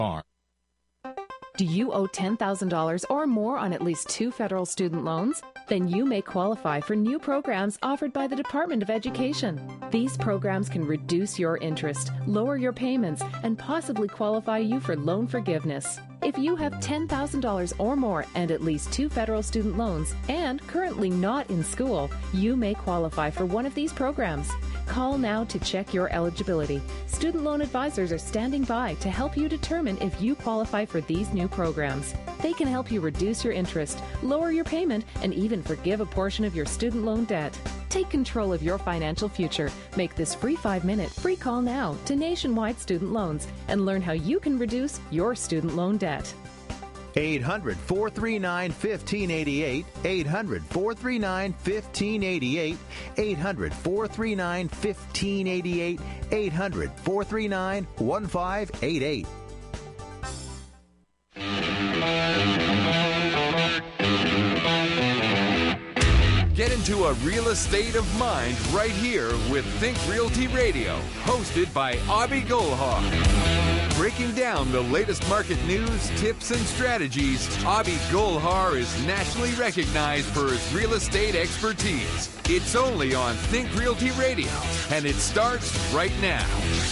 Do you owe $10,000 or more on at least 2 federal student loans? Then you may qualify for new programs offered by the Department of Education. These programs can reduce your interest, lower your payments, and possibly qualify you for loan forgiveness. If you have $10,000 or more and at least 2 federal student loans and currently not in school, you may qualify for one of these programs. Call now to check your eligibility. Student loan advisors are standing by to help you determine if you qualify for these new programs. They can help you reduce your interest, lower your payment, and even forgive a portion of your student loan debt. Take control of your financial future. Make this free 5-minute free call now to Nationwide Student Loans and learn how you can reduce your student loan debt. 800-439-1588, 800-439-1588, 800-439-1588, 800-439-1588. Get into a real estate of mind right here with Think Realty Radio, hosted by Abhi Golhar. Breaking down the latest market news, tips, and strategies, Abhi Golhar is nationally recognized for his real estate expertise. It's only on Think Realty Radio, and it starts right now.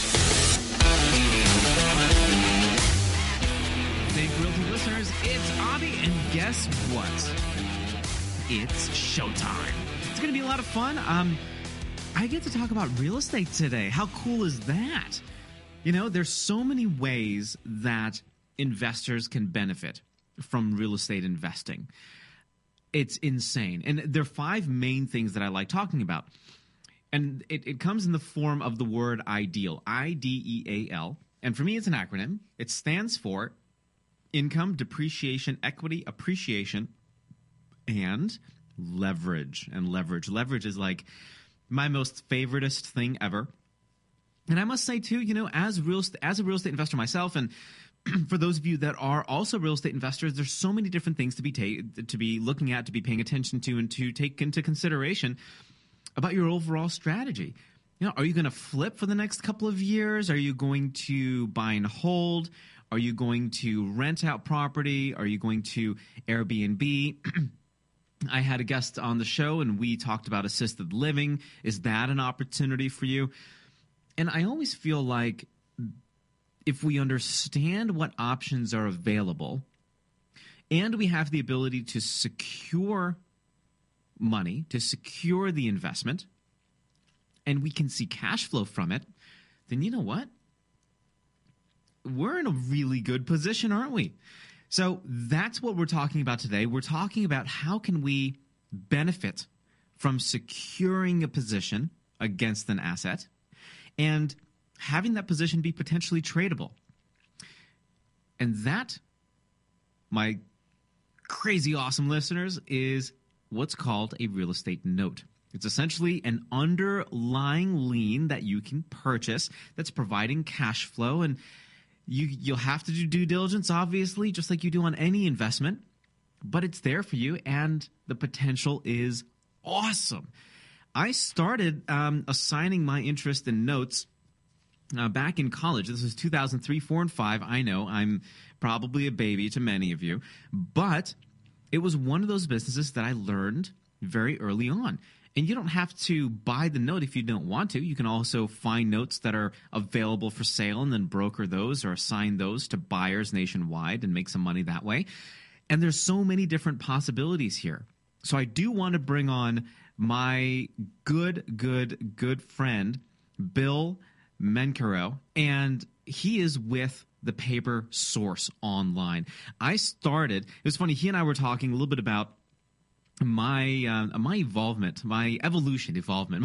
Think Realty listeners, it's Abhi, and guess what? It's showtime. It's going to be a lot of fun. I get to talk about real estate today. How cool is that? You know, there's so many ways that investors can benefit from real estate investing. It's insane. And there are 5 main things that I like talking about. And it comes in the form of the word IDEAL, IDEAL. And for me, it's an acronym. It stands for Income, Depreciation, Equity, Appreciation, and leverage. And leverage is like my most favoritist thing ever. And I must say too, you know, as a real estate investor myself, and for those of you that are also real estate investors, there's so many different things to be looking at, to be paying attention to, and to take into consideration about your overall strategy. You know, are you going to flip for the next couple of years? Are you going to buy and hold? Are you going to rent out property? Are you going to Airbnb? I had a guest on the show, and we talked about assisted living. Is that an opportunity for you? And I always feel like if we understand what options are available and we have the ability to secure money, to secure the investment, and we can see cash flow from it, then you know what? We're in a really good position, aren't we? So that's what we're talking about today. We're talking about how can we benefit from securing a position against an asset and having that position be potentially tradable. And that, my crazy awesome listeners, is what's called a real estate note. It's essentially an underlying lien that you can purchase that's providing cash flow, and you'll have to do due diligence, obviously, just like you do on any investment, but it's there for you, and the potential is awesome. I started assigning my interest in notes back in college. This was 2003, 4, and 5. I know I'm probably a baby to many of you, but it was one of those businesses that I learned very early on. And you don't have to buy the note if you don't want to. You can also find notes that are available for sale and then broker those or assign those to buyers nationwide and make some money that way. And there's so many different possibilities here. So I do want to bring on my good friend, Bill Mencaro, and he is with the Paper Source Online. It was funny, he and I were talking a little bit about my evolution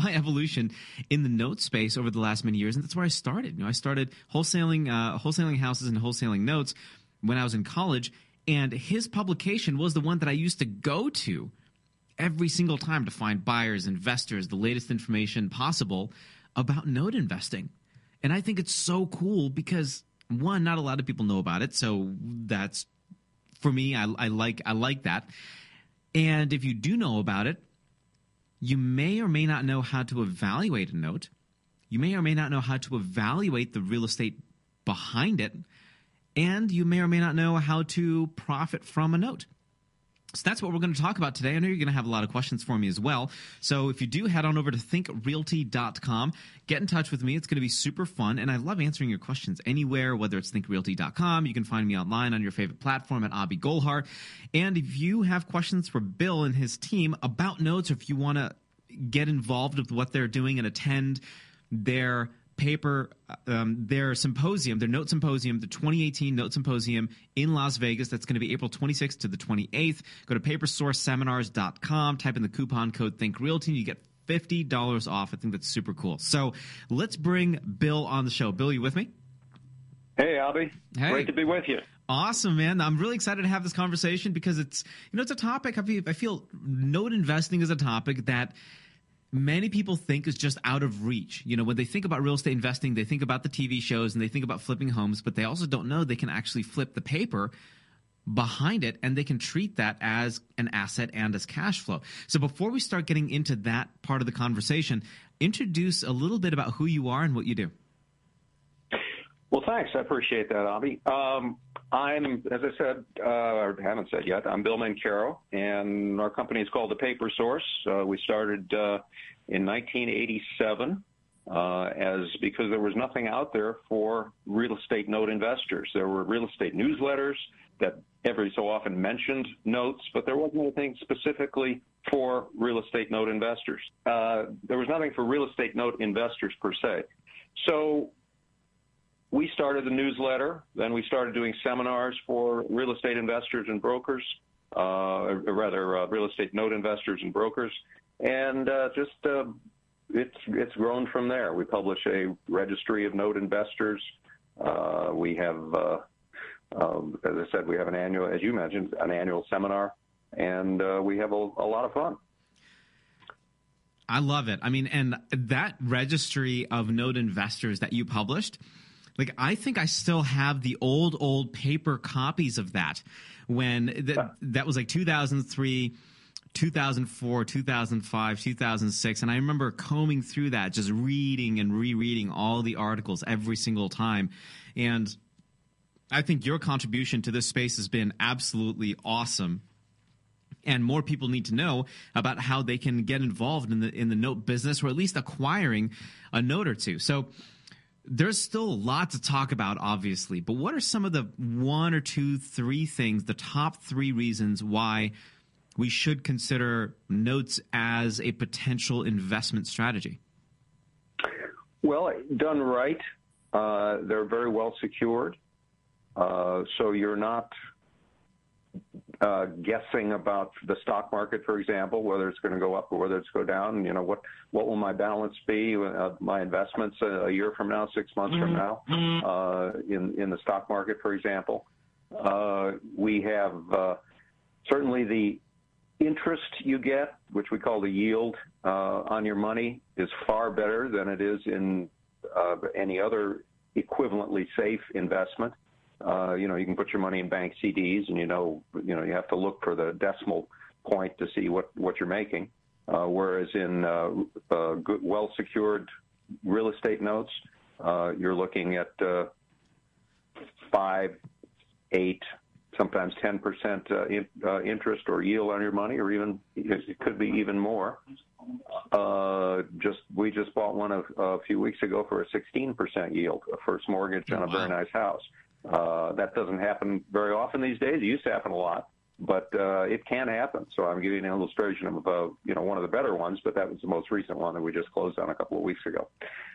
in the note space over the last many years, and that's where I started. You know, I started wholesaling houses and wholesaling notes when I was in college, and his publication was the one that I used to go to every single time to find buyers, investors, the latest information possible about note investing. And I think it's so cool because, one, not a lot of people know about it, so that's, for me, I like that. And if you do know about it, you may or may not know how to evaluate a note. You may or may not know how to evaluate the real estate behind it. and you may or may not know how to profit from a note. So that's what we're going to talk about today. I know you're going to have a lot of questions for me as well. So if you do, head on over to thinkrealty.com. Get in touch with me. It's going to be super fun, and I love answering your questions anywhere, whether it's thinkrealty.com. You can find me online on your favorite platform at Abhi Golhar. And if you have questions for Bill and his team about notes, or if you want to get involved with what they're doing and attend their their symposium, their Note Symposium, the 2018 Note Symposium in Las Vegas. That's going to be April 26th to the 28th. Go to papersourceseminars.com, type in the coupon code ThinkRealty, and you get $50 off. I think that's super cool. So let's bring Bill on the show. Bill, you with me? Hey, Abhi. Hey. Great to be with you. Awesome, man. I'm really excited to have this conversation because it's a topic. I feel note investing is a topic that many people think is just out of reach. When they think about real estate investing, they think about the TV shows and they think about flipping homes, but they also don't know they can actually flip the paper behind it, and they can treat that as an asset and as cash flow. So before we start getting into that part of the conversation, introduce a little bit about who you are and what you do. Well, thanks. I appreciate that, Abhi. I'm, as I said, or haven't said yet, I'm Bill Mancaro, and our company is called The Paper Source. We started in 1987 because there was nothing out there for real estate note investors. There were real estate newsletters that every so often mentioned notes, but there wasn't anything specifically for real estate note investors. There was nothing for real estate note investors per se. So we started the newsletter, then we started doing seminars for real estate investors and brokers, real estate note investors and brokers, and it's grown from there. We publish a registry of note investors. We have, as I said, we have an annual, as you mentioned, an annual seminar, and we have a lot of fun. I love it. I mean, and that registry of note investors that you published, I think I still have the old paper copies of that when that was 2003, 2004, 2005, 2006. And I remember combing through that, just reading and rereading all the articles every single time. And I think your contribution to this space has been absolutely awesome. And more people need to know about how they can get involved in the note business, or at least acquiring a note or two. So there's still a lot to talk about, obviously, but what are some of the 1 or 2, 3 things, the top 3 reasons why we should consider notes as a potential investment strategy? Well, done right, they're very well secured, so you're not guessing about the stock market, for example, whether it's going to go up or whether it's go down. What will my balance be, my investments a year from now, 6 months from now, in the stock market, for example. We have certainly the interest you get, which we call the yield on your money, is far better than it is in any other equivalently safe investment. You can put your money in bank CDs, and you have to look for the decimal point to see what you're making. Whereas in good, well-secured real estate notes, you're looking at 5, 8, sometimes 10% interest or yield on your money, or even it could be even more. We just bought one a few weeks ago for a 16% yield, a first mortgage on a very nice house. That doesn't happen very often these days. It used to happen a lot, but it can happen. So I'm giving an illustration of one of the better ones, but that was the most recent one that we just closed on a couple of weeks ago.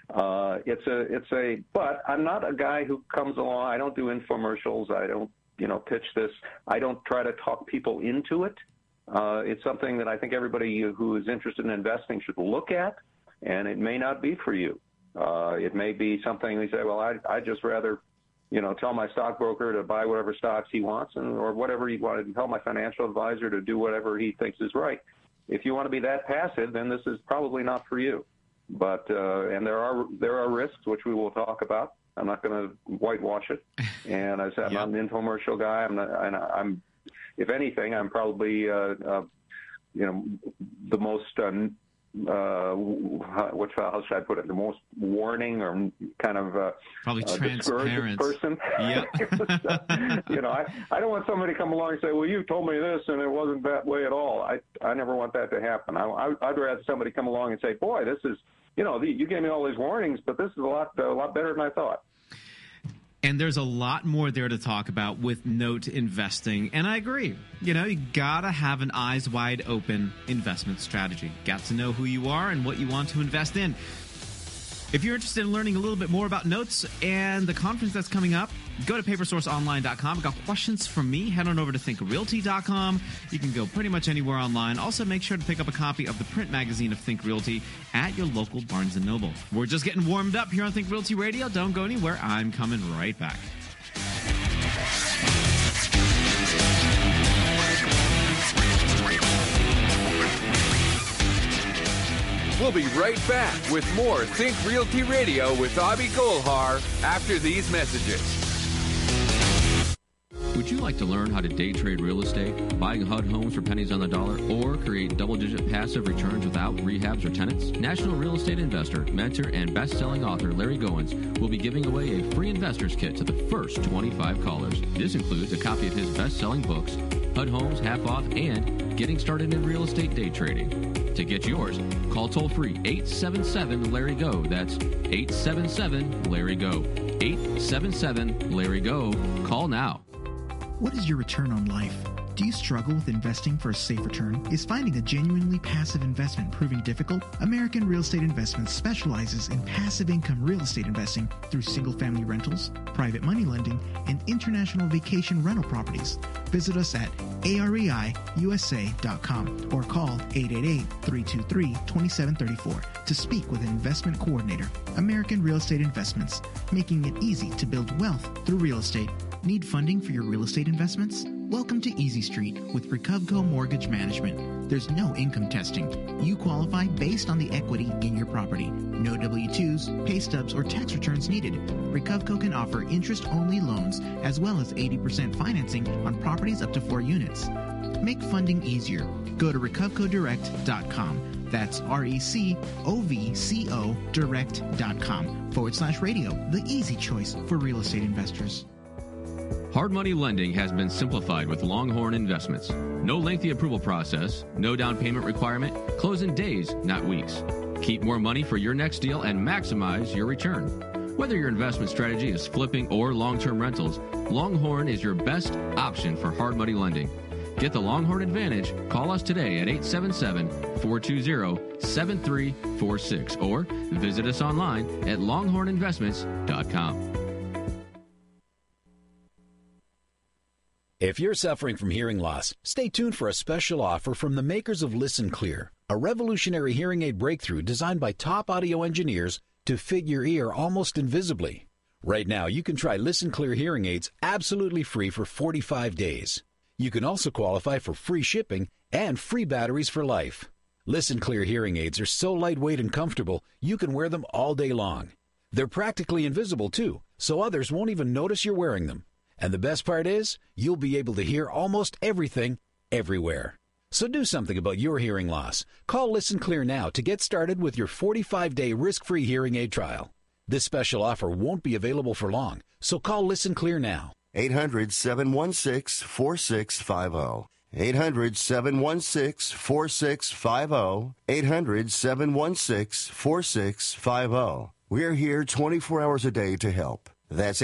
But I'm not a guy who comes along. I don't do infomercials. I don't pitch this. I don't try to talk people into it. It's something that I think everybody who is interested in investing should look at, and it may not be for you. It may be something we say, well, I'd just rather tell my stockbroker to buy whatever stocks he wants, or whatever he wanted to tell my financial advisor to do whatever he thinks is right. If you want to be that passive, then this is probably not for you. But and there are risks, which we will talk about. I'm not going to whitewash it. And I said, I'm not an infomercial guy. I'm if anything, I'm probably the most how should I put it? The most warning or kind of probably transparent person. Yep. I don't want somebody to come along and say, "Well, you told me this, and it wasn't that way at all." I never want that to happen. I'd rather somebody come along and say, "Boy, this is, you gave me all these warnings, but this is a lot better than I thought." And there's a lot more there to talk about with note investing. And I agree. You got to have an eyes wide open investment strategy. Got to know who you are and what you want to invest in. If you're interested in learning a little bit more about notes and the conference that's coming up, go to papersourceonline.com. Got questions from me? Head on over to thinkrealty.com. You can go pretty much anywhere online. Also, make sure to pick up a copy of the print magazine of Think Realty at your local Barnes & Noble. We're just getting warmed up here on Think Realty Radio. Don't go anywhere. I'm coming right back. We'll be right back with more Think Realty Radio with Abhi Golhar after these messages. Would you like to learn how to day trade real estate, buying HUD homes for pennies on the dollar, or create double-digit passive returns without rehabs or tenants? National real estate investor, mentor, and best-selling author Larry Goins will be giving away a free investor's kit to the first 25 callers. This includes a copy of his best-selling books, HUD Homes, Half Off, and Getting Started in Real Estate Day Trading. To get yours, call toll-free 877-LARRY-GO. That's 877-LARRY-GO. 877-LARRY-GO. Call now. What is your return on life? Do you struggle with investing for a safe return? Is finding a genuinely passive investment proving difficult? American Real Estate Investments specializes in passive income real estate investing through single-family rentals, private money lending, and international vacation rental properties. Visit us at areiusa.com or call 888-323-2734 to speak with an investment coordinator. American Real Estate Investments, making it easy to build wealth through real estate. Need funding for your real estate investments? Welcome to Easy Street with Recovco Mortgage Management. There's no income testing. You qualify based on the equity in your property. No W-2s, pay stubs, or tax returns needed. Recovco can offer interest-only loans as well as 80% financing on properties up to 4 units. Make funding easier. Go to recovcodirect.com. That's RECOVCO direct.com/radio, the easy choice for real estate investors. Hard money lending has been simplified with Longhorn Investments. No lengthy approval process, no down payment requirement, close in days, not weeks. Keep more money for your next deal and maximize your return. Whether your investment strategy is flipping or long-term rentals, Longhorn is your best option for hard money lending. Get the Longhorn advantage. Call us today at 877-420-7346 or visit us online at longhorninvestments.com. If you're suffering from hearing loss, stay tuned for a special offer from the makers of Listen Clear, a revolutionary hearing aid breakthrough designed by top audio engineers to fit your ear almost invisibly. Right now, you can try Listen Clear hearing aids absolutely free for 45 days. You can also qualify for free shipping and free batteries for life. Listen Clear hearing aids are so lightweight and comfortable, you can wear them all day long. They're practically invisible, too, so others won't even notice you're wearing them. And the best part is, you'll be able to hear almost everything, everywhere. So do something about your hearing loss. Call Listen Clear now to get started with your 45-day risk-free hearing aid trial. This special offer won't be available for long, so call Listen Clear now. 800-716-4650. 800-716-4650. 800-716-4650. We're here 24 hours a day to help. That's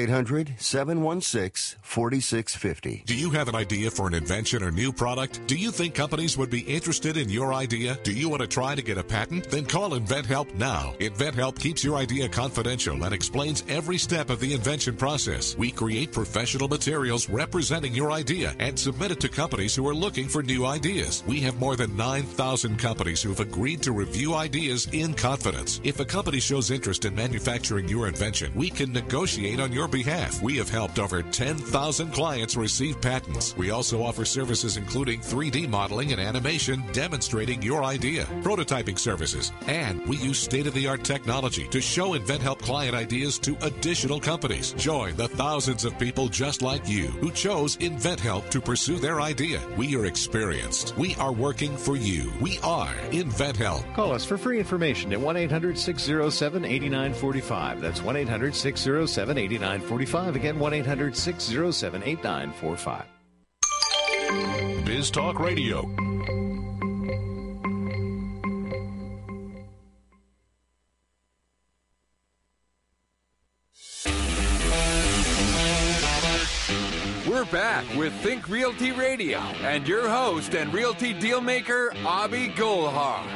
800-716-4650. Do you have an idea for an invention or new product? Do you think companies would be interested in your idea? Do you want to try to get a patent? Then call InventHelp now. InventHelp keeps your idea confidential and explains every step of the invention process. We create professional materials representing your idea and submit it to companies who are looking for new ideas. We have more than 9,000 companies who have agreed to review ideas in confidence. If a company shows interest in manufacturing your invention, we can negotiate made on your behalf. We have helped over 10,000 clients receive patents. We also offer services including 3D modeling and animation demonstrating your idea, prototyping services, and we use state-of-the-art technology to show InventHelp client ideas to additional companies. Join the thousands of people just like you who chose InventHelp to pursue their idea. We are experienced. We are working for you. We are InventHelp. Call us for free information at 1-800-607-8945. That's 1-800-607-8945. Again, 1-800-607-8945. Biz Talk Radio. We're back with Think Realty Radio and your host and realty dealmaker, Abhi Golhar.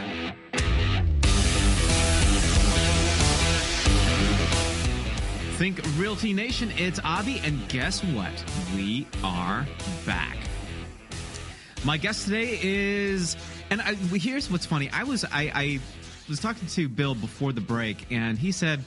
Think Realty Nation, it's Abhi, and guess what? We are back. My guest today is, and here's what's funny. I was talking to Bill before the break, and he said,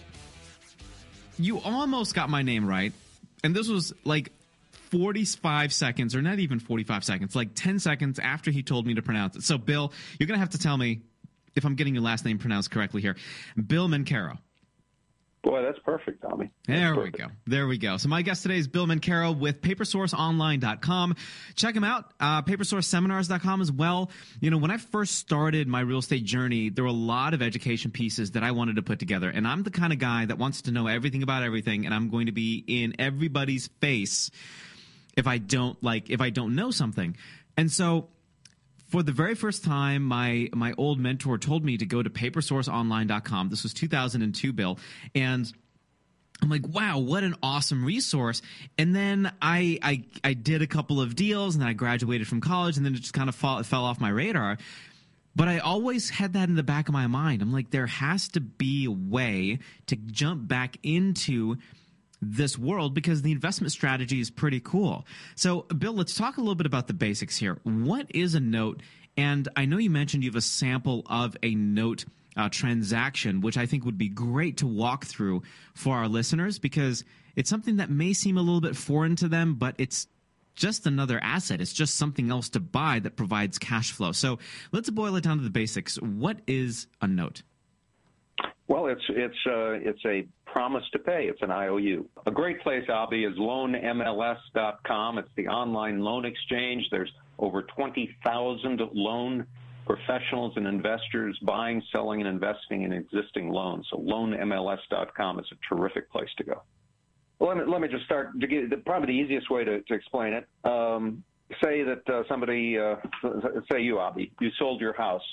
you almost got my name right. And this was like 45 seconds, or not even 45 seconds, like 10 seconds after he told me to pronounce it. So, Bill, you're going to have to tell me if I'm getting your last name pronounced correctly here. Bill Mencaro. Boy, that's perfect, Tommy. There we go. So my guest today is Bill Mencaro with PaperSourceOnline.com. Check him out, PaperSourceSeminars.com as well. You know, when I first started my real estate journey, there were a lot of education pieces that I wanted to put together. And I'm the kind of guy that wants to know everything about everything, and I'm going to be in everybody's face if I don't know something. And so for the very first time, my old mentor told me to go to PaperSourceOnline.com. This was 2002, Bill. And I'm like, wow, what an awesome resource. And then I did a couple of deals, and then I graduated from college, and then it just kind of fell off my radar. But I always had that in the back of my mind. I'm like, there has to be a way to jump back into this world because the investment strategy is pretty cool. So, Bill, let's talk a little bit about the basics here. What is a note? And I know you mentioned you have a sample of a note transaction, which I think would be great to walk through for our listeners because it's something that may seem a little bit foreign to them, but it's just another asset. It's just something else to buy that provides cash flow. So let's boil it down to the basics. What is a note? Well, it's a promise to pay. It's an IOU. A great place, Abhi, is loanmls.com. It's the online loan exchange. There's over 20,000 loan professionals and investors buying, selling, and investing in existing loans. So loanmls.com is a terrific place to go. Well, let me just start to give probably the easiest way to explain it. Say that somebody, say you, Abhi, you sold your house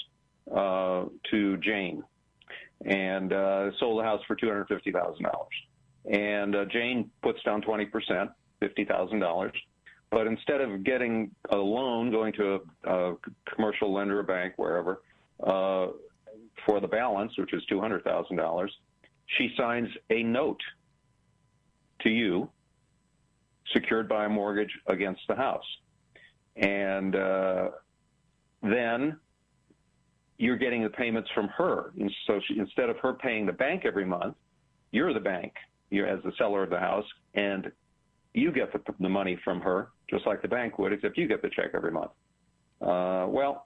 to Jane. And sold the house for $250,000. And Jane puts down 20%, $50,000. But instead of getting a loan, going to a commercial lender, a bank, wherever, for the balance, which is $200,000, she signs a note to you, secured by a mortgage against the house. And then you're getting the payments from her. And so instead of her paying the bank every month, you're the bank, you're as the seller of the house, and you get the money from her, just like the bank would, except you get the check every month. Well,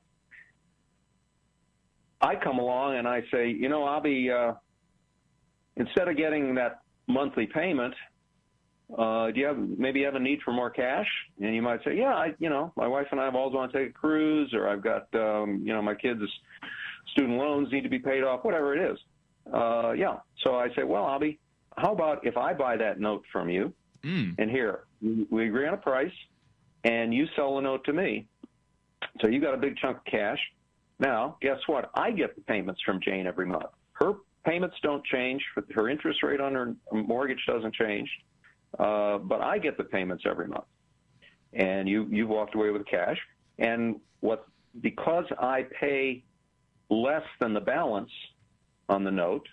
I come along and I say, you know, Abhi, instead of getting that monthly payment, do you maybe have a need for more cash? And you might say, yeah, my wife and I have always wanted to take a cruise, or I've got, my kids' student loans need to be paid off, whatever it is. Yeah. So I say, well, Abhi, how about if I buy that note from you, and here, we agree on a price, and you sell the note to me. So you got a big chunk of cash. Now, guess what? I get the payments from Jane every month. Her payments don't change. Her interest rate on her mortgage doesn't change. But I get the payments every month. And you've walked away with cash. And because I pay less than the balance on the note,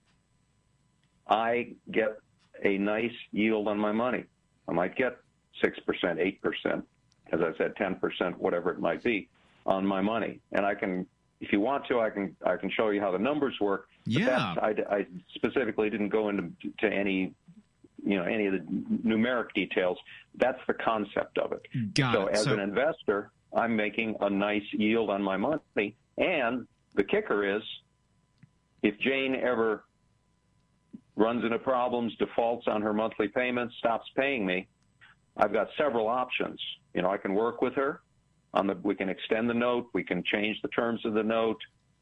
I get a nice yield on my money. I might get 6%, 8%, as I said, 10%, whatever it might be, on my money. And I can, if you want to, I can show you how the numbers work. Yeah. But I specifically didn't go into any any of the numeric details. That's the concept of it. So as an investor, I'm making a nice yield on my money. And the kicker is, if Jane ever runs into problems, defaults on her monthly payments, stops paying me, I've got several options. I can work with her. We can extend the note. We can change the terms of the note.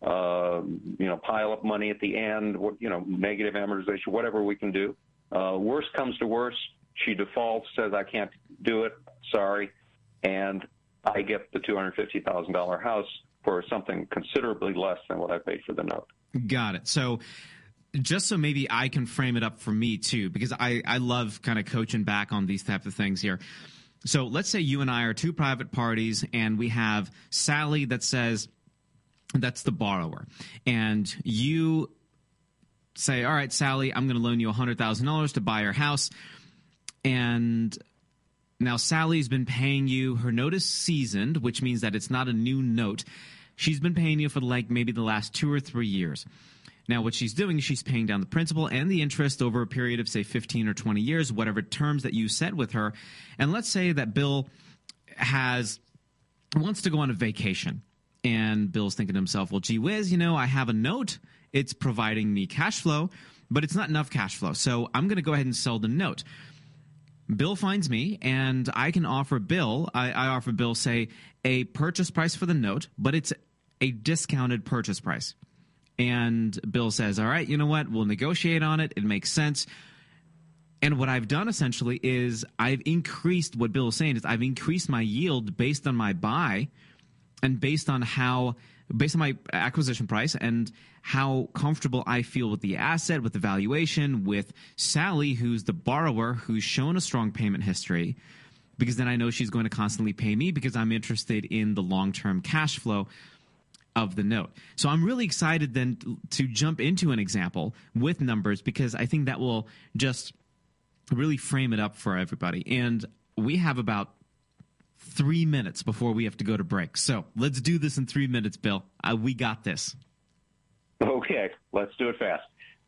Pile up money at the end. Negative amortization, whatever we can do. Worst comes to worst, she defaults, says I can't do it. Sorry, and I get the $250,000 house for something considerably less than what I paid for the note. Got it. So just so maybe I can frame it up for me too, because I love kind of coaching back on these types of things here. So let's say you and I are two private parties, and we have Sally that says that's the borrower, and you say, all right, Sally, I'm going to loan you $100,000 to buy your house. And now Sally's been paying you. Her note is seasoned, which means that it's not a new note. She's been paying you for maybe the last 2 or 3 years. Now, what she's doing is she's paying down the principal and the interest over a period of, say, 15 or 20 years, whatever terms that you set with her. And let's say that Bill wants to go on a vacation. And Bill's thinking to himself, well, gee whiz, I have a note. It's providing me cash flow, but it's not enough cash flow. So I'm going to go ahead and sell the note. Bill finds me, and I can offer Bill, I offer Bill, say, a purchase price for the note, but it's a discounted purchase price. And Bill says, all right, you know what? We'll negotiate on it. It makes sense. And what I've done essentially is I've increased, what Bill is saying is I've increased my yield based on my buy and based on my acquisition price and how comfortable I feel with the asset, with the valuation, with Sally, who's the borrower, who's shown a strong payment history, because then I know she's going to constantly pay me because I'm interested in the long-term cash flow of the note. So I'm really excited then to jump into an example with numbers, because I think that will just really frame it up for everybody. And we have about 3 minutes before we have to go to break. So let's do this in 3 minutes, Bill. We got this. Okay, let's do it fast.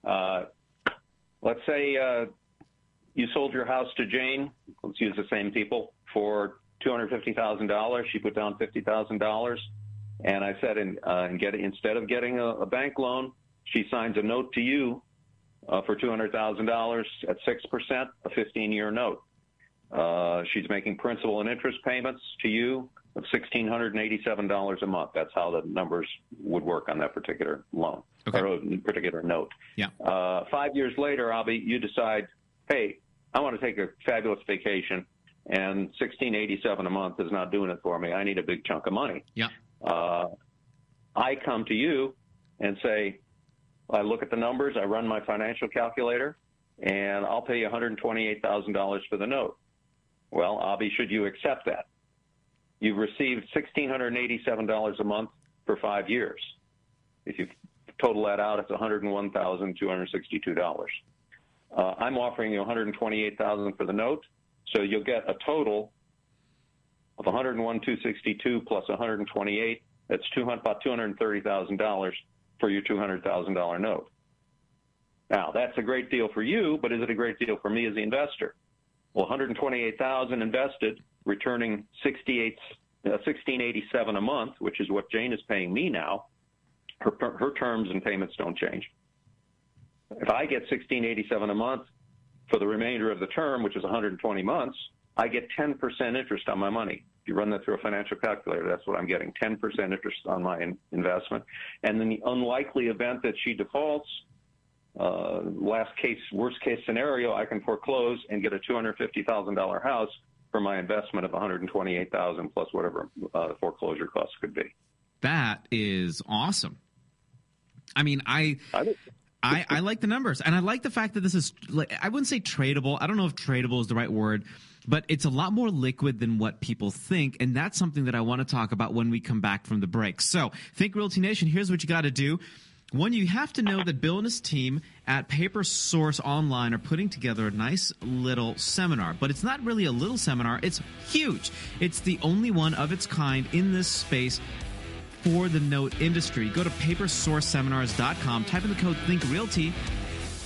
Let's say you sold your house to Jane. Let's use the same people for $250,000. She put down $50,000. And I said, instead of getting a bank loan, she signs a note to you for $200,000 at 6%, a 15-year note. She's making principal and interest payments to you of $1,687 a month. That's how the numbers would work on that particular loan or particular note. Yeah. 5 years later, you decide, hey, I want to take a fabulous vacation, and $1,687 a month is not doing it for me. I need a big chunk of money. Yeah. I come to you and say, I look at the numbers, I run my financial calculator, and I'll pay you $128,000 for the note. Well, Avi, should you accept that? You've received $1,687 a month for 5 years. If you total that out, it's $101,262. I'm offering you $128,000 for the note, so you'll get a total of $101,262 plus $128. That's about $230,000 for your $200,000 note. Now, that's a great deal for you, but is it a great deal for me as the investor? Well, $128,000 invested, returning $1,687 a month, which is what Jane is paying me now. Her terms and payments don't change. If I get $1,687 a month for the remainder of the term, which is 120 months, I get 10% interest on my money. If you run that through a financial calculator, that's what I'm getting, 10% interest on my investment. And in the unlikely event that she defaults, worst case scenario, I can foreclose and get a $250,000 house for my investment of $128,000 plus whatever the foreclosure costs could be. That is awesome. I mean, I like the numbers, and I like the fact that this is, I wouldn't say tradable. I don't know if tradable is the right word, but it's a lot more liquid than what people think, and that's something that I want to talk about when we come back from the break. So, Think Realty Nation, here's what you got to do. One, you have to know that Bill and his team at Paper Source Online are putting together a nice little seminar. But it's not really a little seminar. It's huge. It's the only one of its kind in this space for the note industry. Go to papersourceseminars.com, type in the code ThinkRealty,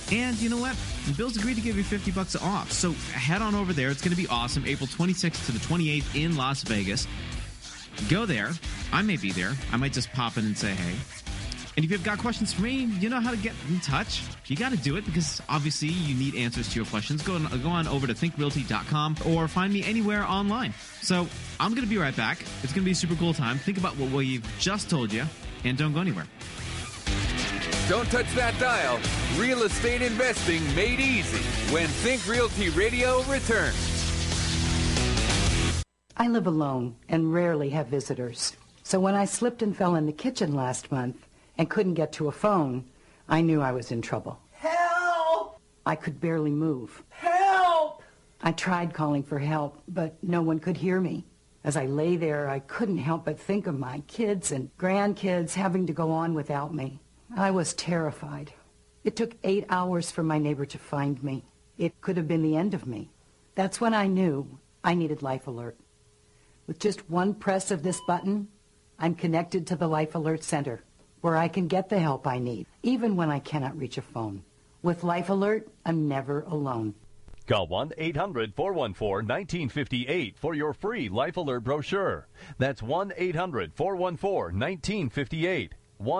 And you know what? Bill's agreed to give you $50 off. So head on over there. It's going to be awesome. April 26th to the 28th in Las Vegas. Go there. I may be there. I might just pop in and say hey. And if you've got questions for me, you know how to get in touch. You got to do it because obviously you need answers to your questions. Go on over to thinkrealty.com or find me anywhere online. So I'm going to be right back. It's going to be a super cool time. Think about what we've just told you and don't go anywhere. Don't touch that dial. Real estate investing made easy when Think Realty Radio returns. I live alone and rarely have visitors. So when I slipped and fell in the kitchen last month and couldn't get to a phone, I knew I was in trouble. Help! I could barely move. Help! I tried calling for help, but no one could hear me. As I lay there, I couldn't help but think of my kids and grandkids having to go on without me. I was terrified. It took 8 hours for my neighbor to find me. It could have been the end of me. That's when I knew I needed Life Alert. With just one press of this button, I'm connected to the Life Alert Center, where I can get the help I need, even when I cannot reach a phone. With Life Alert, I'm never alone. Call 1-800-414-1958 for your free Life Alert brochure. That's 1-800-414-1958.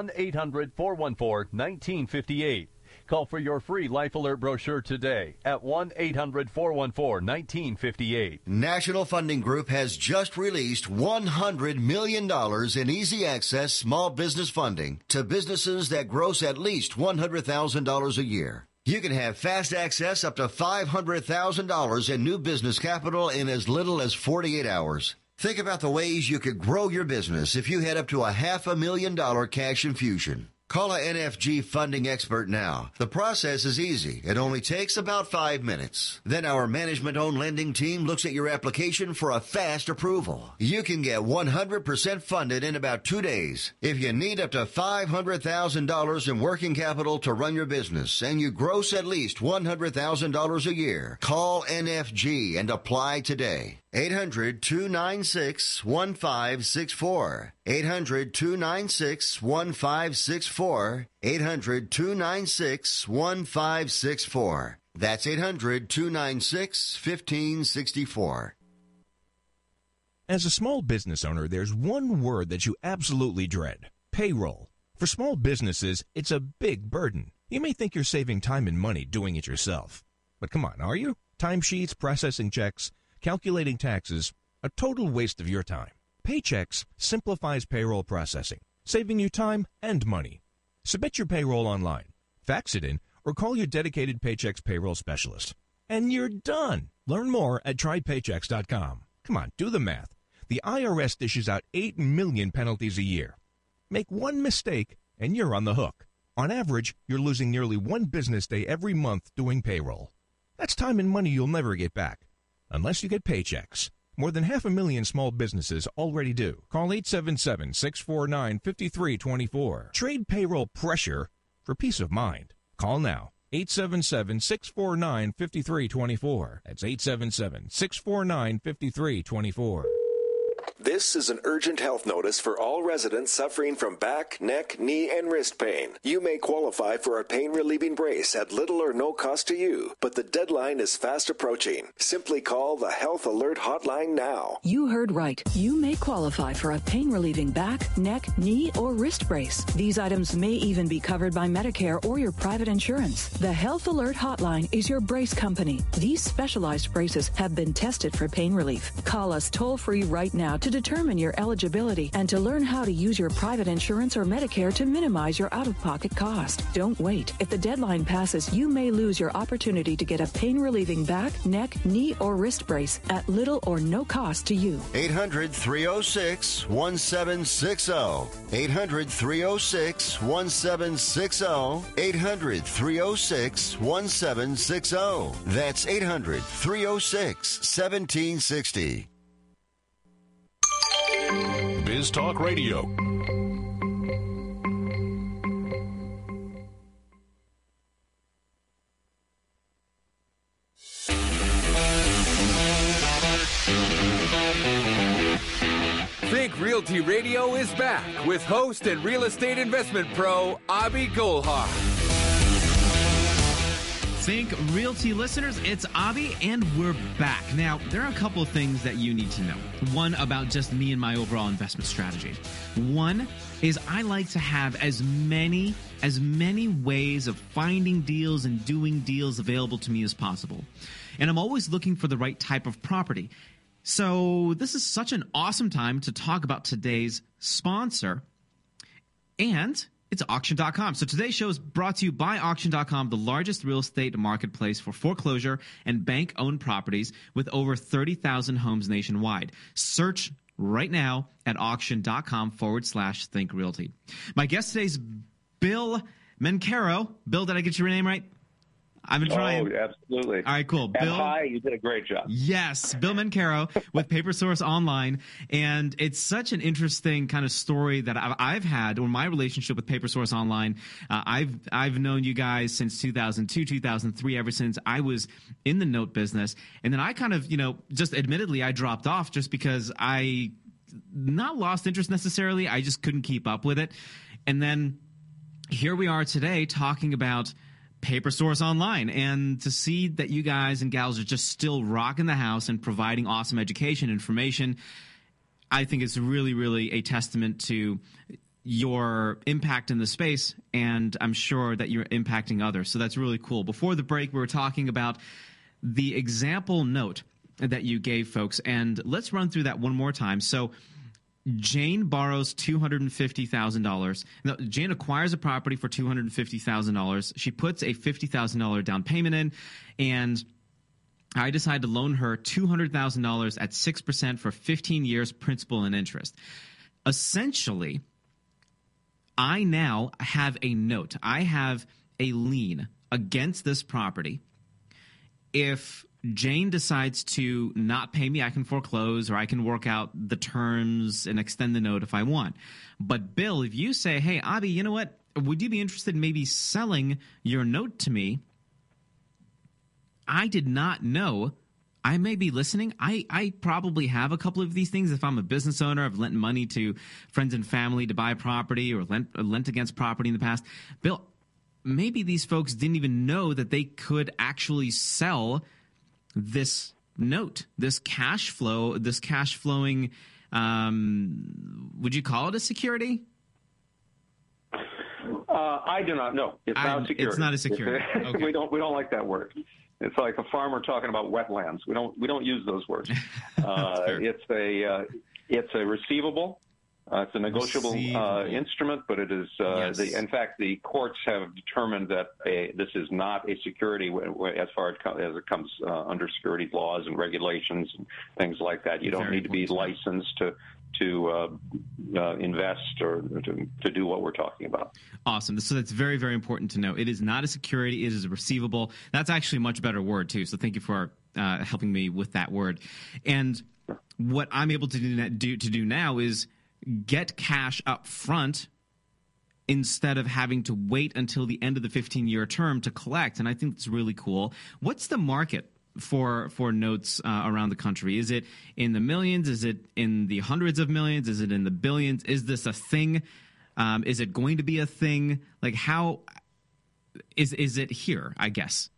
1-800-414-1958. Call for your free Life Alert brochure today at 1-800-414-1958. National Funding Group has just released $100 million in easy access small business funding to businesses that gross at least $100,000 a year. You can have fast access up to $500,000 in new business capital in as little as 48 hours. Think about the ways you could grow your business if you had up to a $500,000 cash infusion. Call a NFG funding expert now. The process is easy. It only takes about 5 minutes. Then our management-owned lending team looks at your application for a fast approval. You can get 100% funded in about 2 days. If you need up to $500,000 in working capital to run your business and you gross at least $100,000 a year, call NFG and apply today. 800-296-1564. 800-296-1564. 800-296-1564. That's 800-296-1564. As a small business owner, there's one word that you absolutely dread: payroll. For small businesses, it's a big burden. You may think you're saving time and money doing it yourself. But come on, are you? Timesheets, processing checks, calculating taxes, a total waste of your time. Paychex simplifies payroll processing, saving you time and money. Submit your payroll online, fax it in, or call your dedicated Paychex payroll specialist. And you're done. Learn more at trypaychex.com. Come on, do the math. The IRS dishes out 8 million penalties a year. Make one mistake and you're on the hook. On average, you're losing nearly 1 business day every month doing payroll. That's time and money you'll never get back, unless you get Paychex. More than 500,000 small businesses already do. Call 877-649-5324. Trade payroll pressure for peace of mind. Call now. 877-649-5324. That's 877-649-5324. This is an urgent health notice for all residents suffering from back, neck, knee, and wrist pain. You may qualify for a pain-relieving brace at little or no cost to you, but the deadline is fast approaching. Simply call the Health Alert Hotline now. You heard right. You may qualify for a pain-relieving back, neck, knee, or wrist brace. These items may even be covered by Medicare or your private insurance. The Health Alert Hotline is your brace company. These specialized braces have been tested for pain relief. Call us toll-free right now to determine your eligibility and to learn how to use your private insurance or Medicare to minimize your out-of-pocket cost. Don't wait. If the deadline passes, you may lose your opportunity to get a pain-relieving back, neck, knee, or wrist brace at little or no cost to you. 800-306-1760. 800-306-1760. 800-306-1760. That's 800-306-1760. Biz Talk Radio. Think Realty Radio is back with host and real estate investment pro, Abhi Golhar. Think Realty listeners, it's Avi, and we're back. Now, there are a couple of things that you need to know. One, about just me and my overall investment strategy. One is I like to have as many ways of finding deals and doing deals available to me as possible. And I'm always looking for the right type of property. So this is such an awesome time to talk about today's sponsor, and it's Auction.com. So today's show is brought to you by Auction.com, the largest real estate marketplace for foreclosure and bank-owned properties with over 30,000 homes nationwide. Search right now at Auction.com/Think Realty. My guest today is Bill Mencaro. Bill, did I get your name right? I've been trying. Oh, absolutely. All right, cool. Bill, hi, you did a great job. Yes, Bill Mencaro with PaperSource Online. And it's such an interesting kind of story that I've had, or my relationship with PaperSource Online. I've known you guys since 2002, 2003, ever since I was in the note business. And then I kind of, just admittedly, I dropped off just because I not lost interest necessarily. I just couldn't keep up with it. And then here we are today talking about PaperSource Online, and to see that you guys and gals are just still rocking the house and providing awesome education, information, I think it's really, really a testament to your impact in the space, and I'm sure that you're impacting others. So that's really cool. Before the break, we were talking about the example note that you gave folks, and let's run through that one more time. So Jane borrows $250,000. Now, Jane acquires a property for $250,000. She puts a $50,000 down payment in, and I decide to loan her $200,000 at 6% for 15 years, principal and interest. Essentially, I now have a note. I have a lien against this property. If Jane decides to not pay me, I can foreclose, or I can work out the terms and extend the note if I want. But Bill, if you say, hey, Avi, you know what? Would you be interested in maybe selling your note to me? I did not know. I may be listening. I probably have a couple of these things. If I'm a business owner, I've lent money to friends and family to buy property, or lent against property in the past. Bill, maybe these folks didn't even know that they could actually sell this note, this cash flowing, would you call it a security? I do not know. It's not security. It's not a security. Okay. We don't like that word. It's like a farmer talking about wetlands. We don't use those words. It's a receivable. It's a negotiable instrument, but it is. Yes. In fact, the courts have determined that this is not a security as far as it comes under security laws and regulations and things like that. You don't need to be licensed to invest or to do what we're talking about. Awesome. So that's very, very important to know. It is not a security. It is a receivable. That's actually a much better word, too. So thank you for helping me with that word. And what I'm able to do now is get cash up front instead of having to wait until the end of the 15-year term to collect. And I think it's really cool. What's the market for notes around the country? Is it in the millions? Is it in the hundreds of millions? Is it in the billions? Is this a thing? Is it going to be a thing? Like, how is it here, I guess?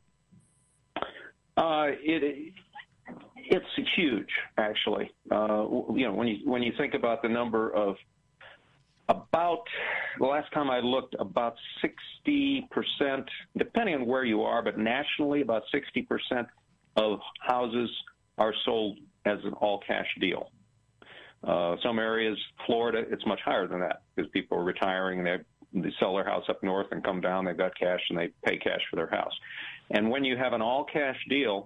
It's huge, actually. When you think about the number of about the last time I looked, about 60%, depending on where you are, but nationally, about 60% of houses are sold as an all-cash deal. Some areas, Florida, it's much higher than that because people are retiring and they sell their house up north and come down. They've got cash and they pay cash for their house. And when you have an all-cash deal,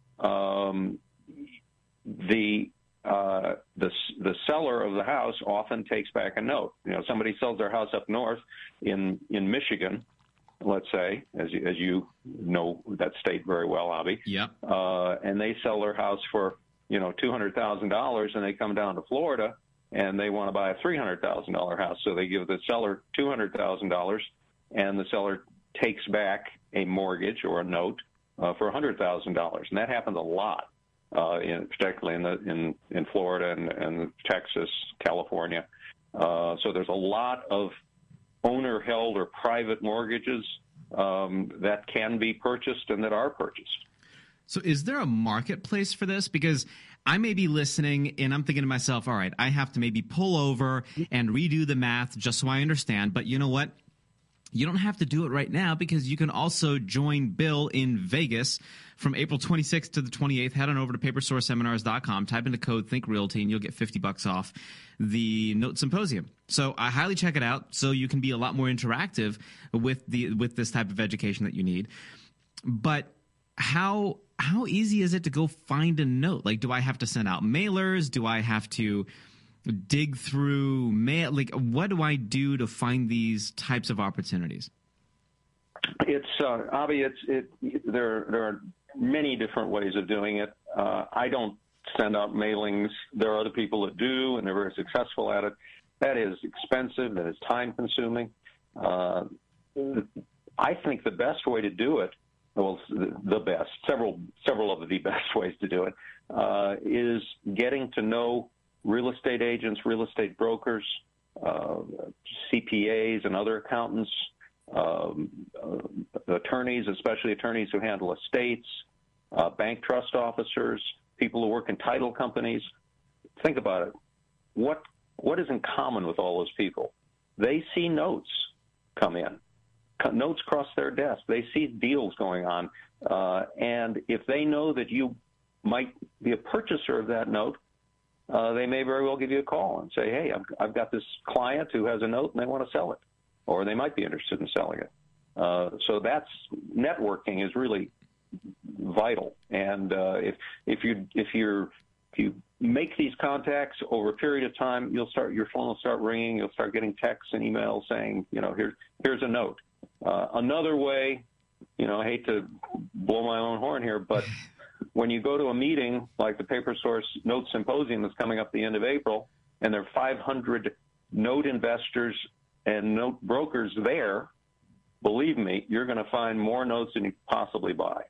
the seller of the house often takes back a note. Somebody sells their house up north in Michigan, let's say, as you know that state very well, Avi. Yep. And they sell their house for $200,000, and they come down to Florida and they want to buy a $300,000 house. So they give the seller $200,000, and the seller takes back a mortgage or a note for $100,000, and that happens a lot. Particularly in Florida and Texas, California. So there's a lot of owner-held or private mortgages that can be purchased and that are purchased. So is there a marketplace for this? Because I may be listening and I'm thinking to myself, all right, I have to maybe pull over and redo the math just so I understand. But you know what? You don't have to do it right now, because you can also join Bill in Vegas from April 26th to the 28th. Head on over to papersourceseminars.com, type in the code ThinkRealty, and you'll get $50 off the Note Symposium. So I highly check it out, so you can be a lot more interactive with this type of education that you need. But how easy is it to go find a note? Like, do I have to send out mailers? Do I have to dig through mail? Like, what do I do to find these types of opportunities? It's Avi. There are many different ways of doing it. I don't send out mailings. There are other people that do, and they're very successful at it. That is expensive. That is time consuming. I think the best way to do it, well, the best, several of the best ways to do it, is getting to know real estate agents, real estate brokers, CPAs and other accountants, attorneys, especially attorneys who handle estates, bank trust officers, people who work in title companies. Think about it. What is in common with all those people? They see notes come in. Notes cross their desk. They see deals going on. And if they know that you might be a purchaser of that note, they may very well give you a call and say, hey, I've got this client who has a note and they want to sell it, or they might be interested in selling it. So that's networking is really vital. And if you make these contacts over a period of time, your phone will start ringing. You'll start getting texts and emails saying, here's a note. Another way, I hate to blow my own horn here, but when you go to a meeting like the PaperSource Note Symposium that's coming up the end of April, and there are 500 note investors and note brokers there, believe me, you're going to find more notes than you could possibly buy.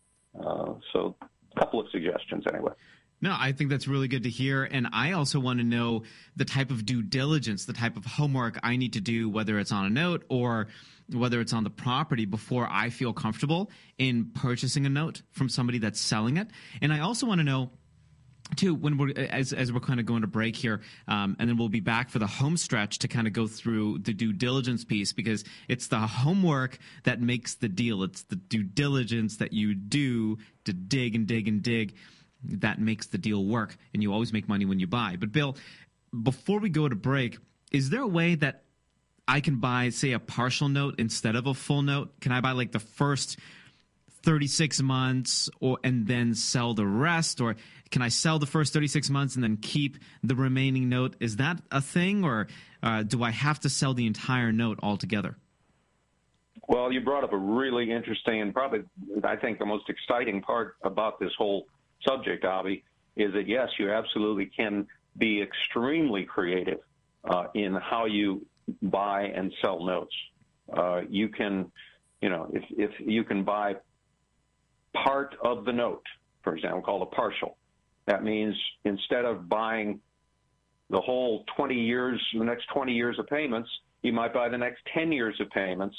So a couple of suggestions anyway. No, I think that's really good to hear. And I also want to know the type of due diligence, the type of homework I need to do, whether it's on a note or whether it's on the property, before I feel comfortable in purchasing a note from somebody that's selling it. And I also want to know, too, when we're as we're kind of going to break here, and then we'll be back for the home stretch to kind of go through the due diligence piece, because it's the homework that makes the deal. It's the due diligence that you do to dig and dig and dig that makes the deal work, and you always make money when you buy. But Bill, before we go to break, is there a way that I can buy, say, a partial note instead of a full note? Can I buy like the first 36 months and then sell the rest? Or can I sell the first 36 months and then keep the remaining note? Is that a thing, or do I have to sell the entire note altogether? Well, you brought up a really interesting and probably, I think, the most exciting part about this whole subject, Avi, is that, yes, you absolutely can be extremely creative in how you buy and sell notes. You can, if you can buy part of the note, for example, called a partial. That means instead of buying the whole 20 years, the next 20 years of payments, you might buy the next 10 years of payments.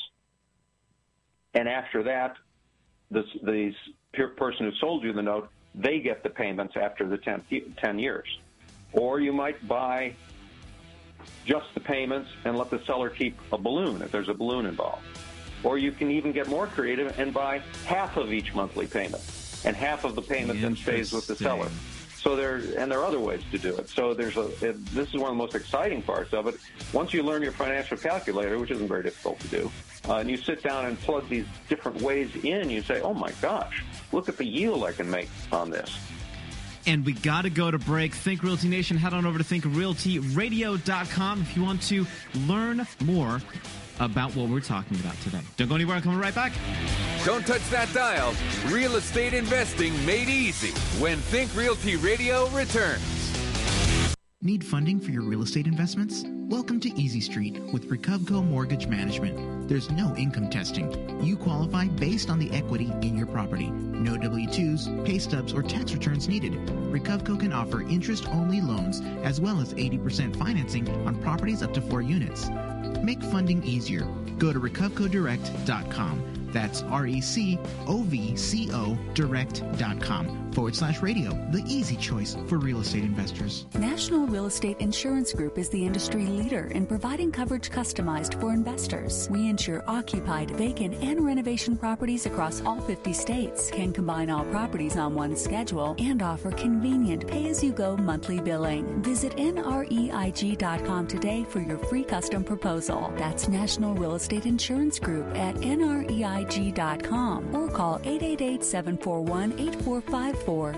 And after that, the person who sold you the note, they get the payments after the 10 years. Or you might buy just the payments and let the seller keep a balloon if there's a balloon involved. Or you can even get more creative and buy half of each monthly payment, and half of the payment then stays with the seller. So there are other ways to do it. So this is one of the most exciting parts of it. Once you learn your financial calculator, which isn't very difficult to do, and you sit down and plug these different ways in, you say, oh my gosh, look at the yield I can make on this. And we got to go to break. Think Realty Nation, head on over to ThinkRealtyRadio.com if you want to learn more about what we're talking about today. Don't go anywhere. I'm coming right back. Don't touch that dial. Real estate investing made easy when Think Realty Radio returns. Need funding for your real estate investments? Welcome to Easy Street with Recovco Mortgage Management. There's no income testing. You qualify based on the equity in your property. No W-2s, pay stubs, or tax returns needed. Recovco can offer interest-only loans as well as 80% financing on properties up to 4 units. Make funding easier. Go to RecovcoDirect.com. That's RECOVCO direct.com/radio, the easy choice for real estate investors. National Real Estate Insurance Group is the industry leader in providing coverage customized for investors. We insure occupied, vacant, and renovation properties across all 50 states, can combine all properties on one schedule, and offer convenient pay-as-you-go monthly billing. Visit NREIG.com today for your free custom proposal. That's National Real Estate Insurance Group at NREIG.com or call 888-741-8454,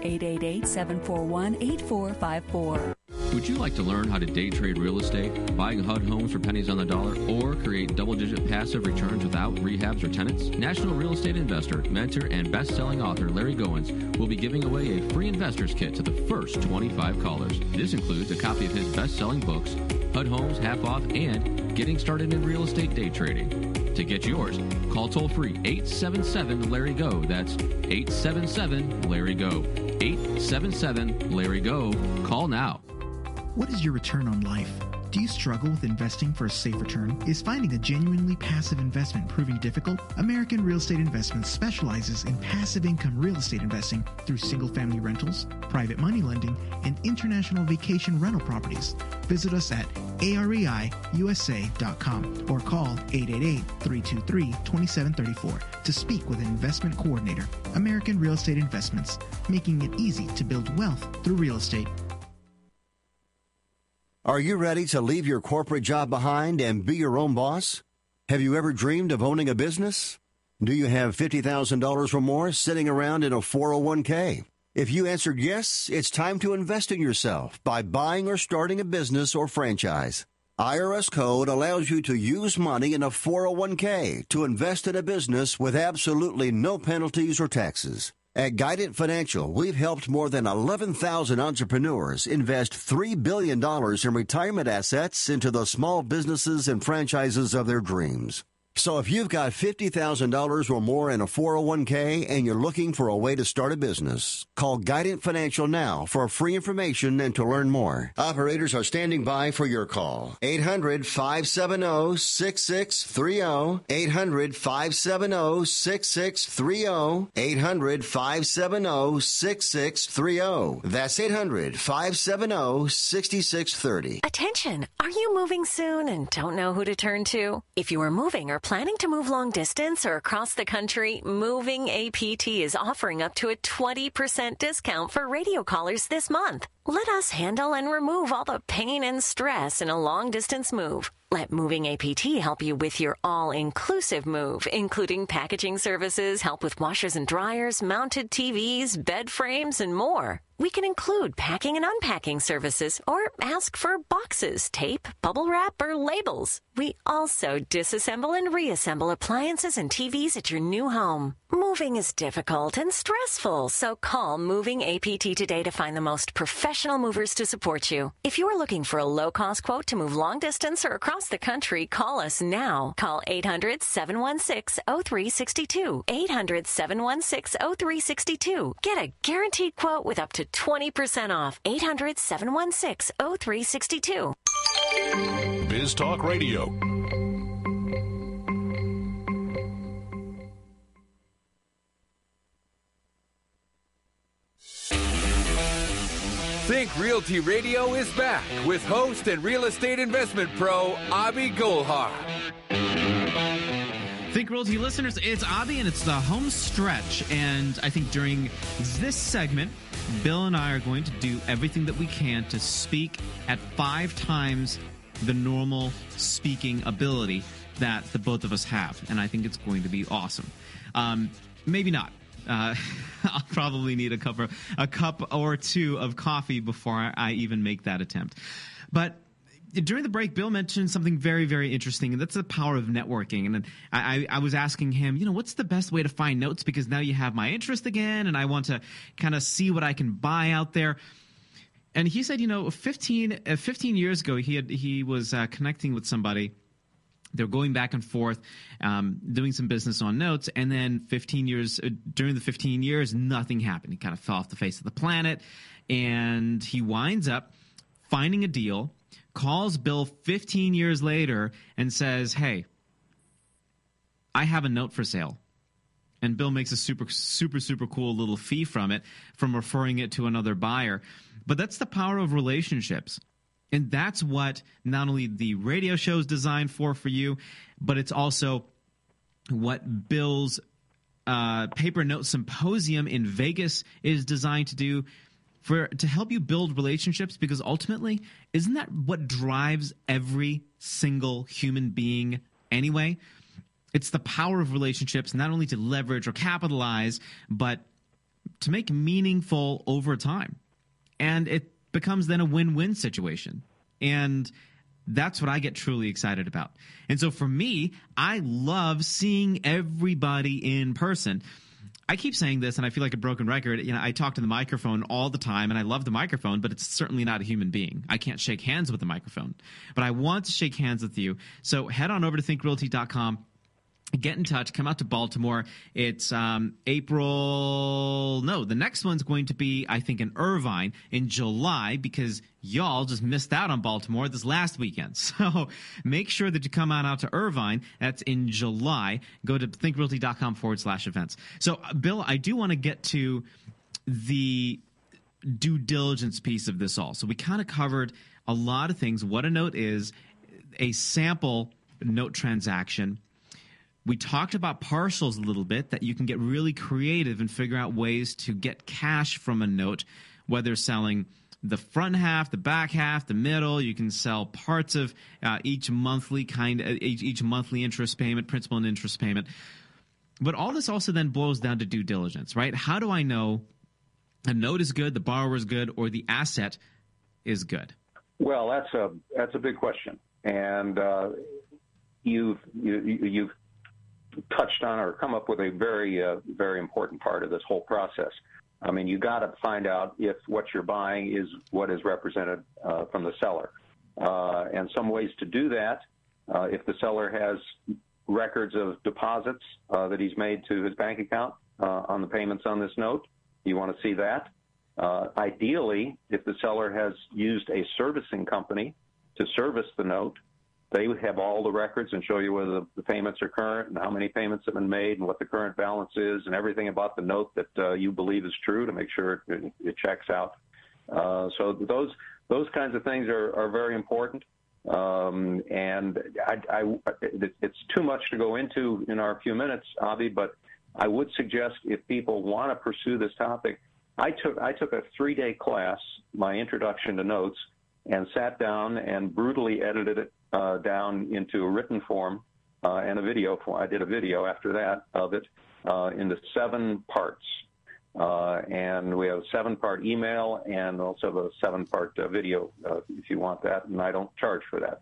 888-741-8454. Would you like to learn how to day trade real estate, buying HUD homes for pennies on the dollar, or create double-digit passive returns without rehabs or tenants? National real estate investor, mentor, and best-selling author Larry Goins will be giving away a free investor's kit to the first 25 callers. This includes a copy of his best-selling books, HUD Homes Half Off, and Getting Started in Real Estate Day Trading. To get yours, call toll-free 877-LARRY-GO. That's 877-LARRY-GO. 877-LARRY-GO. Call now. What is your return on life? Do you struggle with investing for a safe return? Is finding a genuinely passive investment proving difficult? American Real Estate Investments specializes in passive income real estate investing through single-family rentals, private money lending, and international vacation rental properties. Visit us at areiusa.com or call 888-323-2734 to speak with an investment coordinator. American Real Estate Investments, making it easy to build wealth through real estate. Are you ready to leave your corporate job behind and be your own boss? Have you ever dreamed of owning a business? Do you have $50,000 or more sitting around in a 401k? If you answered yes, it's time to invest in yourself by buying or starting a business or franchise. IRS code allows you to use money in a 401k to invest in a business with absolutely no penalties or taxes. At Guidant Financial, we've helped more than 11,000 entrepreneurs invest $3 billion in retirement assets into the small businesses and franchises of their dreams. So if you've got $50,000 or more in a 401k and you're looking for a way to start a business, call Guidant Financial now for free information and to learn more. Operators are standing by for your call. 800-570-6630. 800-570-6630. 800-570-6630. That's 800-570-6630. Attention! Are you moving soon and don't know who to turn to? If you are moving or planning to move long distance or across the country, Moving APT is offering up to a 20% discount for radio callers this month. Let us handle and remove all the pain and stress in a long-distance move. Let Moving APT help you with your all-inclusive move, including packaging services, help with washers and dryers, mounted TVs, bed frames, and more. We can include packing and unpacking services or ask for boxes, tape, bubble wrap, or labels. We also disassemble and reassemble appliances and TVs at your new home. Moving is difficult and stressful, so call Moving APT today to find the most professional movers to support you. If you're looking for a low-cost quote to move long distance or across the country, call us now. Call 800-716-0362. 800-716-0362. Get a guaranteed quote with up to 20% off. 800-716-0362. Biz Talk Radio. Think Realty Radio is back with host and real estate investment pro, Abhi Golhar. Think Realty listeners, it's Abhi and it's the home stretch. And I think during this segment, Bill and I are going to do everything that we can to speak at 5 times the normal speaking ability that the both of us have. And I think it's going to be awesome. Maybe not. I'll probably need a cup or two of coffee before I even make that attempt. But during the break, Bill mentioned something very, very interesting, and that's the power of networking. And I was asking him, what's the best way to find notes? Because now you have my interest again, and I want to kind of see what I can buy out there. And he said, 15 years ago, he was connecting with somebody. They're going back and forth, doing some business on notes, and then during the 15 years, nothing happened. He kind of fell off the face of the planet, and he winds up finding a deal, calls Bill 15 years later, and says, hey, I have a note for sale. And Bill makes a super cool little fee from it, from referring it to another buyer. But that's the power of relationships. And that's what not only the radio show is designed for you, but it's also what Bill's Paper Note Symposium in Vegas is designed to do, to help you build relationships, because ultimately, isn't that what drives every single human being anyway? It's the power of relationships, not only to leverage or capitalize, but to make meaningful over time. And it becomes then a win-win situation. And that's what I get truly excited about. And so for me, I love seeing everybody in person. I keep saying this, and I feel like a broken record. You know, I talk to the microphone all the time, and I love the microphone, but it's certainly not a human being. I can't shake hands with the microphone, but I want to shake hands with you. So head on over to thinkrealty.com. Get in touch. Come out to Baltimore. It's the next one's going to be, I think, in Irvine in July, because y'all just missed out on Baltimore this last weekend. So make sure that you come on out to Irvine. That's in July. Go to thinkrealty.com/events. So, Bill, I do want to get to the due diligence piece of this all. So we kind of covered a lot of things, what a note is, a sample note transaction. We talked about partials a little bit, that you can get really creative and figure out ways to get cash from a note, whether selling the front half, the back half, the middle. You can sell parts of each monthly interest payment, principal and interest payment. But all this also then boils down to due diligence, right? How do I know a note is good, the borrower is good, or the asset is good? Well, that's a big question, and you've touched on or come up with a very important part of this whole process. I mean, you got to find out if what you're buying is what is represented from the seller, and some ways to do that. If the seller has records of deposits that he's made to his bank account on the payments on this note, you want to see that. Ideally, if the seller has used a servicing company to service the note, they would have all the records and show you whether the payments are current and how many payments have been made and what the current balance is and everything about the note that you believe is true to make sure it checks out. So those kinds of things are very important. And it's too much to go into in our few minutes, Avi, but I would suggest if people want to pursue this topic, I took a 3-day class, my introduction to notes, and sat down and brutally edited it down into a written form and a video form. I did a video after that of it into 7 parts. And we have a 7-part email and also a 7-part video if you want that, and I don't charge for that.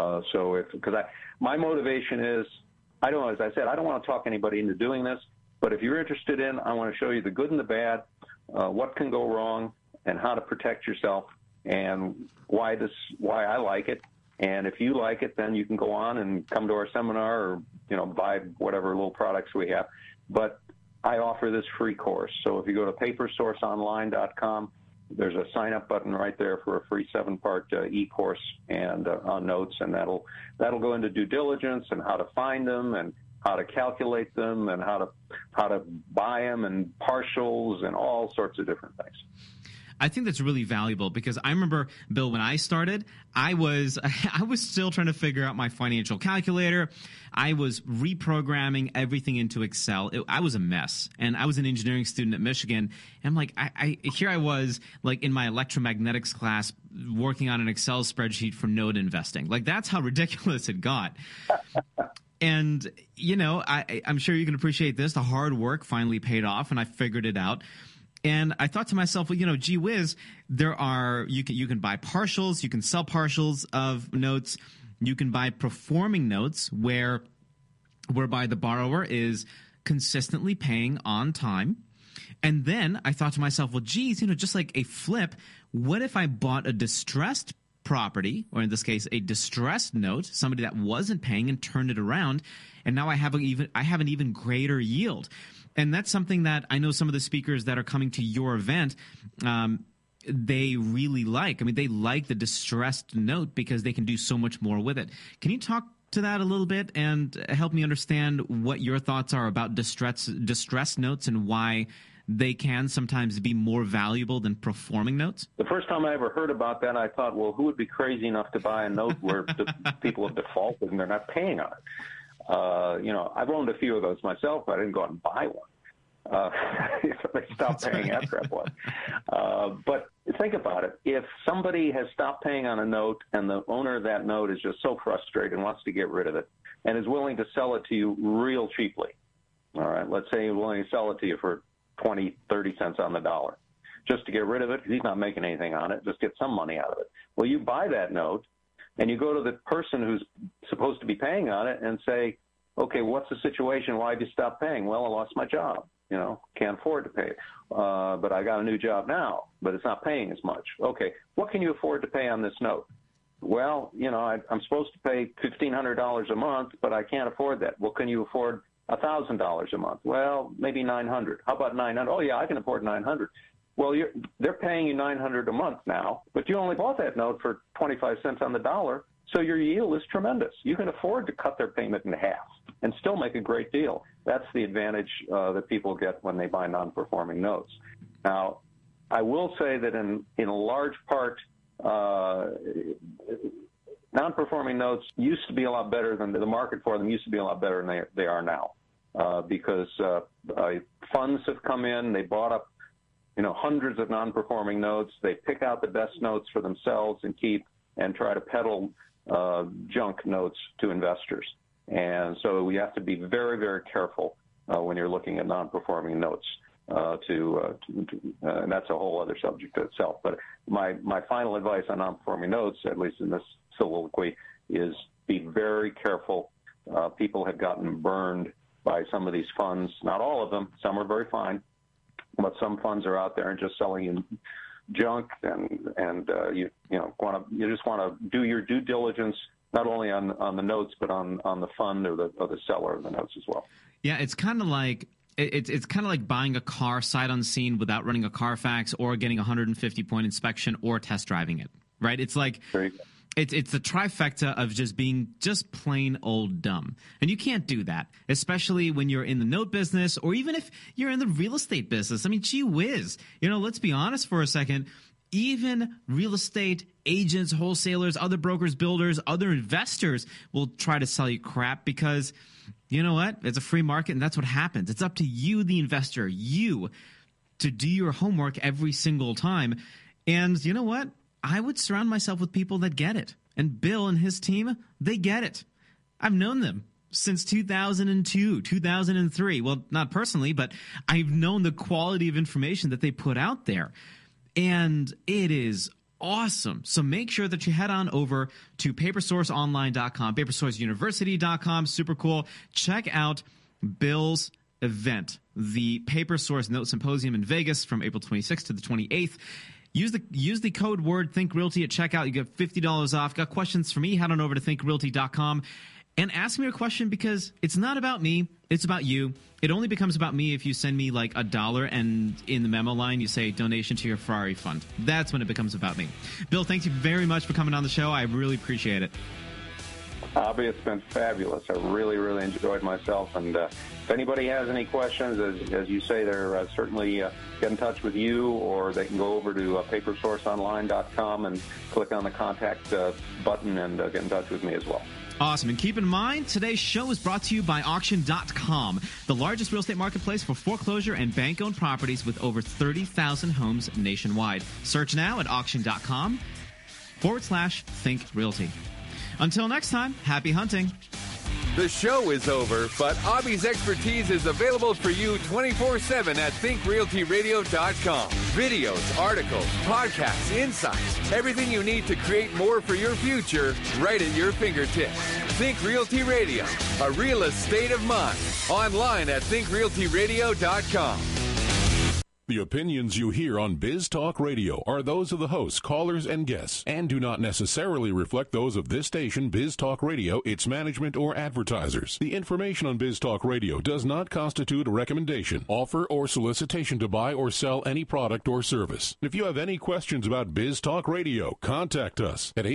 My motivation is, as I said, I don't want to talk anybody into doing this, but if you're interested in, I want to show you the good and the bad, what can go wrong, and how to protect yourself, and why I like it. And if you like it, then you can go on and come to our seminar or, buy whatever little products we have. But I offer this free course. So if you go to papersourceonline.com, there's a sign-up button right there for a free 7-part e-course and on notes, and that'll go into due diligence and how to find them and how to calculate them and how to buy them and partials and all sorts of different things. I think that's really valuable because I remember, Bill, when I started, I was still trying to figure out my financial calculator. I was reprogramming everything into Excel. I was a mess, and I was an engineering student at Michigan. And I'm like, here I was, like in my electromagnetics class, working on an Excel spreadsheet for note investing. Like that's how ridiculous it got. And I'm sure you can appreciate this. The hard work finally paid off, and I figured it out. And I thought to myself, well, gee whiz, you can buy partials, you can sell partials of notes, you can buy performing notes whereby the borrower is consistently paying on time. And then I thought to myself, well, geez, just like a flip, what if I bought a distressed property, or in this case, a distressed note, somebody that wasn't paying, and turned it around, and now I have an even greater yield. And that's something that I know some of the speakers that are coming to your event, they really like. I mean, they like the distressed note because they can do so much more with it. Can you talk to that a little bit and help me understand what your thoughts are about distress notes and why they can sometimes be more valuable than performing notes? The first time I ever heard about that, I thought, well, who would be crazy enough to buy a note where the people have defaulted and they're not paying on it? I've owned a few of those myself, but I didn't go out and buy one. They stopped paying after I bought. But think about it. If somebody has stopped paying on a note and the owner of that note is just so frustrated and wants to get rid of it and is willing to sell it to you real cheaply, all right, let's say he's willing to sell it to you for 20, 30 cents on the dollar, just to get rid of it because he's not making anything on it, just get some money out of it. Well, you buy that note and you go to the person who's supposed to be paying on it and say, okay, what's the situation? Why did you stop paying? Well, I lost my job. Can't afford to pay it. But I got a new job now, but it's not paying as much. Okay, what can you afford to pay on this note? Well, I'm supposed to pay $1,500 a month, but I can't afford that. Well, can you afford $1,000 a month? Well, maybe $900. How about $900? Oh, yeah, I can afford $900. Well, they're paying you $900 a month now, but you only bought that note for 25 cents on the dollar, so your yield is tremendous. You can afford to cut their payment in half and still make a great deal. That's the advantage that people get when they buy non-performing notes. Now, I will say that in a large part, non-performing notes used to be a lot better than the market for them used to be a lot better than they are now because funds have come in, they bought up hundreds of non-performing notes, they pick out the best notes for themselves and keep and try to peddle junk notes to investors. And so we have to be very, very careful when you're looking at non-performing notes. And that's a whole other subject to itself. But my final advice on non-performing notes, at least in this soliloquy, is be very careful. People have gotten burned by some of these funds. Not all of them. Some are very fine, but some funds are out there and just selling you junk, and you just want to do your due diligence not only on the notes but on the fund or the seller of the notes as well. Yeah, it's kind of like buying a car sight unseen without running a Carfax or getting a 150-point inspection or test driving it. Right? It's like it's the trifecta of just being just plain old dumb. And you can't do that, especially when you're in the note business or even if you're in the real estate business. I mean, gee whiz. Let's be honest for a second. Even real estate agents, wholesalers, other brokers, builders, other investors will try to sell you crap because, you know what? It's a free market, and that's what happens. It's up to you, the investor, you, to do your homework every single time. And you know what? I would surround myself with people that get it. And Bill and his team, they get it. I've known them since 2002, 2003. Well, not personally, but I've known the quality of information that they put out there. And it is awesome. So make sure that you head on over to papersourceonline.com, papersourceuniversity.com. Super cool. Check out Bill's event, the PaperSource Note Symposium in Vegas from April 26th to the 28th. Use the code word ThinkRealty at checkout. You get $50 off. Got questions for me? Head on over to thinkrealty.com and ask me a question because it's not about me. It's about you. It only becomes about me if you send me like $1 and in the memo line you say donation to your Ferrari fund. That's when it becomes about me. Bill, thank you very much for coming on the show. I really appreciate it. Abby, it's been fabulous. I really, really enjoyed myself. And if anybody has any questions, as you say, they're certainly get in touch with you, or they can go over to papersourceonline.com and click on the contact button and get in touch with me as well. Awesome. And keep in mind, today's show is brought to you by Auction.com, the largest real estate marketplace for foreclosure and bank-owned properties with over 30,000 homes nationwide. Search now at Auction.com/ThinkRealty. Until next time, happy hunting. The show is over, but Abby's expertise is available for you 24/7 at ThinkRealtyRadio.com. Videos, articles, podcasts, insights, everything you need to create more for your future right at your fingertips. Think Realty Radio, a real estate of mind. Online at ThinkRealtyRadio.com. The opinions you hear on Biz Talk Radio are those of the hosts, callers, and guests, and do not necessarily reflect those of this station, Biz Talk Radio, its management, or advertisers. The information on Biz Talk Radio does not constitute a recommendation, offer, or solicitation to buy or sell any product or service. If you have any questions about Biz Talk Radio, contact us at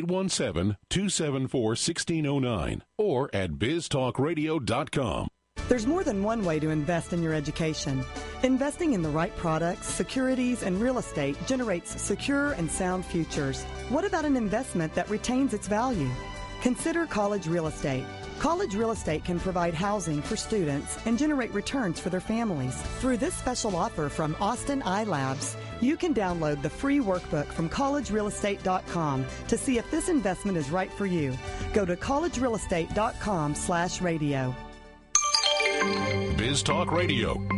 817-274-1609 or at biztalkradio.com. There's more than one way to invest in your education. Investing in the right products, securities, and real estate generates secure and sound futures. What about an investment that retains its value? Consider College Real Estate. College Real Estate can provide housing for students and generate returns for their families. Through this special offer from Austin iLabs, you can download the free workbook from collegerealestate.com to see if this investment is right for you. Go to collegerealestate.com/radio. Biz Talk Radio,